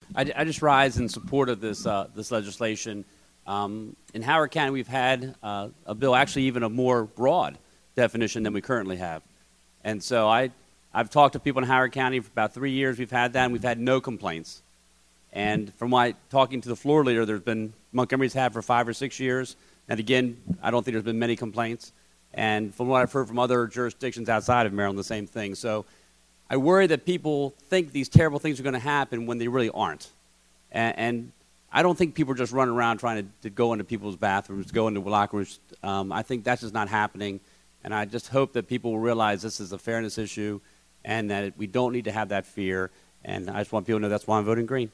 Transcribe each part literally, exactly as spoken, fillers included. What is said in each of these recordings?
I, I just rise in support of this uh, this legislation. Um, in Howard County, we've had uh, a bill, actually even a more broad definition than we currently have. And so I, I've talked to people in Howard County for about three years. We've had that, and we've had no complaints. And from my talking to the floor leader, there's been, Montgomery's had for five or six years. And again, I don't think there's been many complaints. And from what I've heard from other jurisdictions outside of Maryland, the same thing. So I worry that people think these terrible things are going to happen when they really aren't. And, and I don't think people are just running around trying to, to go into people's bathrooms, go into locker rooms. Um, I think that's just not happening. And I just hope that people will realize this is a fairness issue and that we don't need to have that fear. And I just want people to know that's why I'm voting green.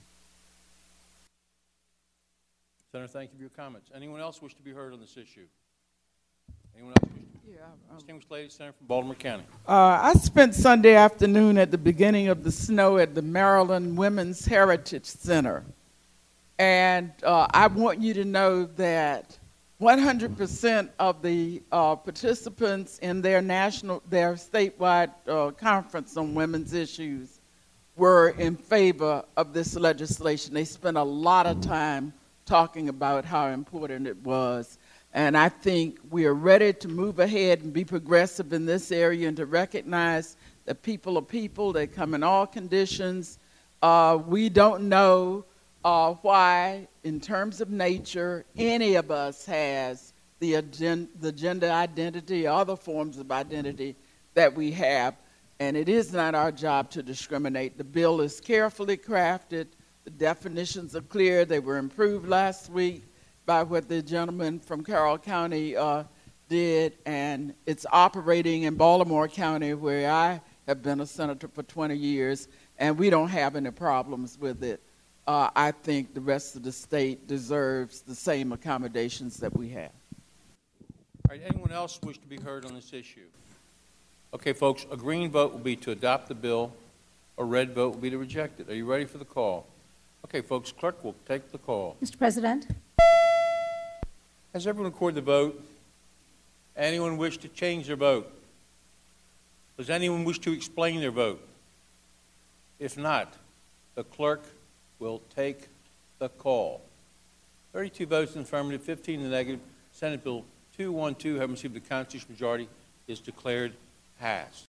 Senator, thank you for your comments. Anyone else wish to be heard on this issue? Anyone else wish to be heard? Yeah, um, Distinguished lady, Senator from Baltimore County. Uh, I spent Sunday afternoon at the beginning of the snow at the Maryland Women's Heritage Center. And uh, I want you to know that one hundred percent of the uh, participants in their national, their statewide uh, conference on women's issues were in favor of this legislation. They spent a lot of time talking about how important it was. And I think we are ready to move ahead and be progressive in this area and to recognize that people are people. They come in all conditions. Uh, we don't know uh, why, in terms of nature, any of us has the, agen- the gender identity, other forms of identity that we have. And it is not our job to discriminate. The bill is carefully crafted. The definitions are clear. They were improved last week by what the gentleman from Carroll County uh, did, and it's operating in Baltimore County, where I have been a senator for twenty years, and we don't have any problems with it. Uh, I think the rest of the state deserves the same accommodations that we have. All right, anyone else wish to be heard on this issue? Okay, folks, a green vote will be to adopt the bill. A red vote will be to reject it. Are you ready for the call? Okay, folks, clerk will take the call. Mister President. Has everyone recorded the vote? Anyone wish to change their vote? Does anyone wish to explain their vote? If not, the clerk will take the call. thirty-two votes in the affirmative, fifteen in the negative. Senate Bill two twelve, having received the constitutional majority, is declared passed.